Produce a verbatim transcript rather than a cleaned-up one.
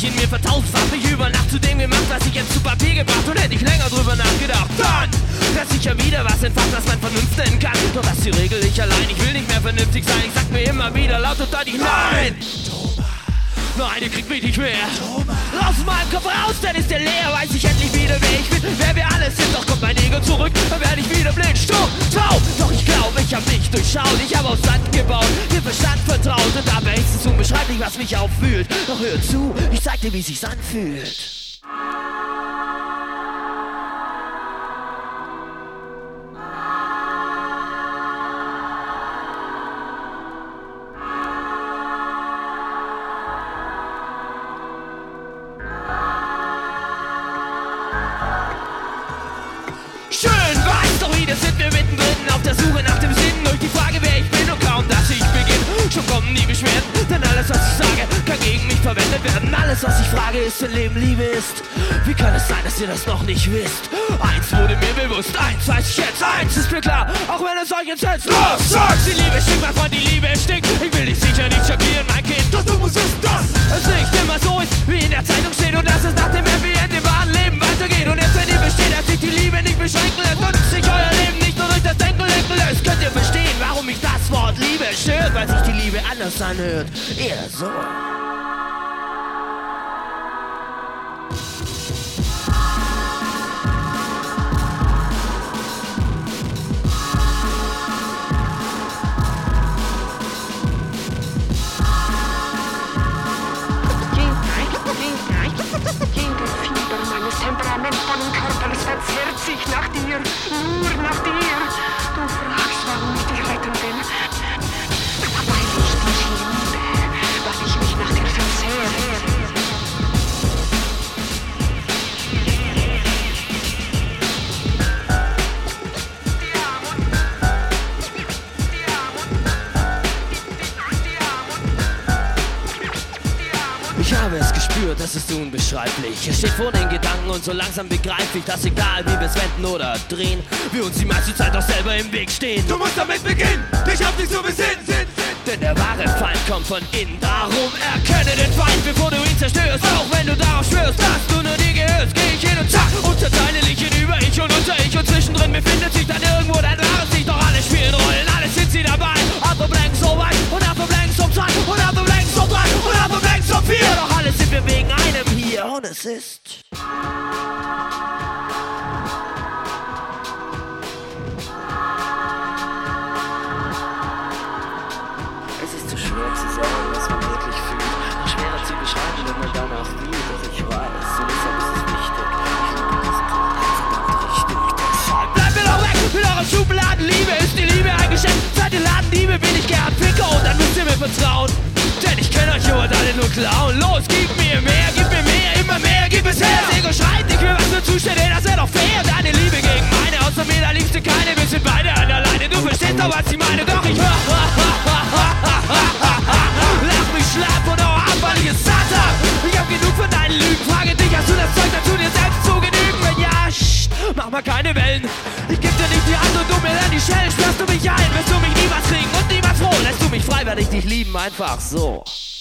in mir vertausendfacht, mich über Nacht zu dem gemacht, was ich jetzt zu Papier gebracht. Und hätte ich länger drüber nachgedacht, dann dass ich ja wieder was entfacht, was man Vernunft nennen kann. Doch das ist die Regel, ich allein, ich will nicht mehr vernünftig sein. Ich sag mir immer wieder laut und deutlich nein. Nein, ihr kriegt mich nicht mehr aus meinem Kopf raus, dann ist der leer. Weiß ich endlich wieder, wer ich bin, wer wir alle sind. Doch kommt mein Ego zurück, dann werde ich wieder blind, stumm, taub. Doch ich glaube, ich hab mich durchschaut. Ich hab aus Sand gebaut, dem Verstand vertraut. Und dabei ist es unbeschreiblich, was mich auffühlt. Doch hör zu, ich zeig dir, wie sich's anfühlt. Schön weiß, doch wieder sind wir mittendrin auf der Suche nach dem Sinn. Durch die Frage, wer ich bin und kaum, dass ich beginne, schon kommen die Beschwerden. Denn alles, was ich sage, kann gegen mich verwendet werden. Alles, was ich frage, ist, wenn Leben Liebe ist. Wie kann es sein, dass ihr das noch nicht wisst? Eins wurde mir bewusst, eins weiß ich jetzt, eins ist mir klar, auch wenn es euch entsetzt. Los, sag's! Die Liebe stinkt, mein Freund, die Liebe stinkt. Ich will dich sicher nicht schockieren, mein Kind. Doch du musst wissen, dass es nicht immer so ist, wie in der Zeitung steht. Und dass es nach dem Happy End im wahren Leben weitergeht. Und erst wenn ihr besteht, dass sich die Liebe nicht beschränken lässt und sich euer Leben nicht nur durch das Denken lenken lässt, könnt ihr verstehen, warum mich das Wort Liebe stört, weil sich die Liebe anders anhört. Eher so. Temperamentvollen Körper, es verzehrt sich nach dir, nur nach dir. Du fragst, warum ich dich retten will. Weil ich dich liebe, weil ich mich nach dir verzehre. Ich habe es gespürt, das ist unbeschreiblich. Es steht vor den Gedanken und so langsam begreife ich, dass egal wie wir es wenden oder drehen, wir uns die meiste Zeit auch selber im Weg stehen. Du musst damit beginnen, dich auf dich zu besinnen. Denn der wahre Feind kommt von innen. Darum erkenne den Feind, bevor du ihn zerstörst. Auch wenn du darauf schwörst, dass du nur dir gehörst, geh ich hin und zack, unterteile dich in über ich und unter ich. Und zwischendrin befindet sich dann irgendwo dein wahres Licht. Doch alle spielen Rollen, alle sind sie dabei. Other blanks so weit und other blanks so zwei und other blanks so drei und other blanks so vier. Doch alle sind wir wegen einem hier und es ist Es ist zu schwer zu sagen, was man wirklich fühlt. Noch schwerer zu beschreiben, wenn man danach fühlt. Dass ich weiß, und deshalb ist es wichtig. Ich liebe diesen Tod, verdammt richtig. Deshalb bleibt mir doch weg mit euren Schubladen. Liebe ist die Liebe ein Geschenk. Seid ihr Ladendiebe, bin ich gern Ficker und dann müsst ihr mir vertrauen. Denn ich kenn euch nur alle nur klauen. Los, gib mir mehr, gib mir mehr, immer mehr, gib es her. Das Ego schreit, ich will was für Zustände, das wär doch fair. Deine Liebe gegen meine, außer mir, da liebst du keine. Wir sind beide an der Leine, du verstehst doch, was ich meine. Doch ich hör, lach mich schlapp und auch ab, weil ich es satt hab. Ich hab genug von deinen Lügen, frage dich, hast du das Zeug dazu, dir selbst zu genügen? Wenn ja, sch, mach mal keine Wellen. Ich geb dir nicht die Hand und du mir dann die Schellen. Sperrst du mich ein, wirst du mich niemals kriegen und niemals froh. Lässt du mich frei, werde ich dich lieben, einfach so.